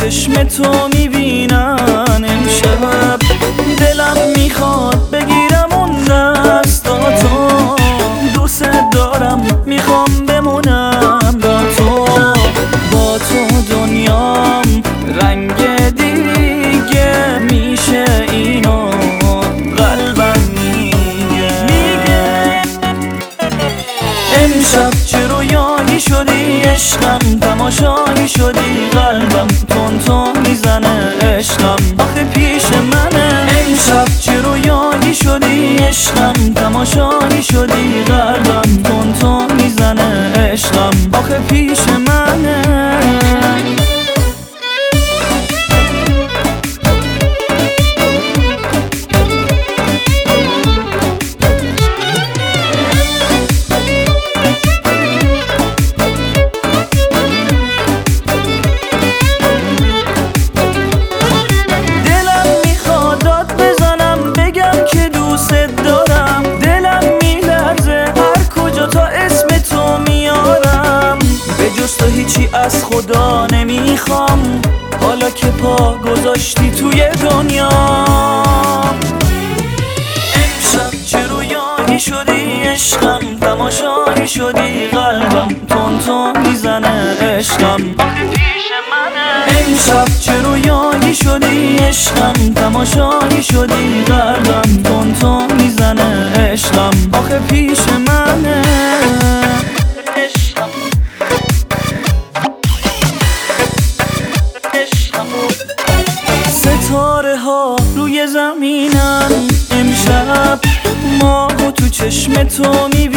چشم تو میبینن امشب. دلم میخواد بگیرم اون دستاتو، دوست دارم میخوام بمونم با تو. با تو دنیام رنگ دیگه میشه، اینو قلبم میگه. امشب چه رویایی شدی عشقم، تماشایی شدی قلبم تون تون میزنه عشقم آخه پیش منه. امشب چه رویایی شدی عشقم، تماشایی شدی قلبم تون تون میزنه عشقم آخه پیش منه. تو هیچی از خدا نمیخوام، حالا که پا گذاشتی توی دنیا. امشب چه رویایی شدی عشقم، تماشایی شدی قلبم تون تون میزنه عشقم آخه پیش منه. امشب چه رویایی شدی عشقم، تماشایی شدی قلبم تون تون میزنه عشقم آخه پیش منه. ستاره ها روی زمینن امشب، ماهو تو چشم تو